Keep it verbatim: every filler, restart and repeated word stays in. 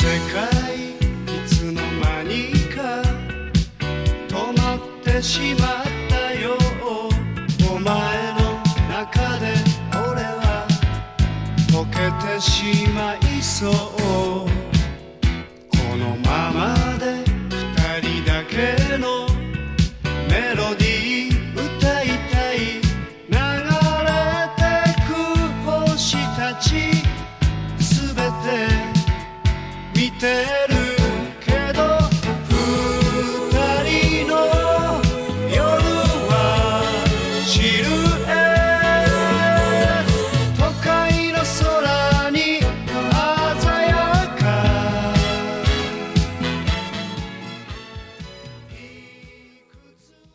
世界いつの間にか止まってしまったよ。お前の中で俺は溶けてしまいそう。このままで二人だけのメロディー歌いたい。流れてく星たちすべて見て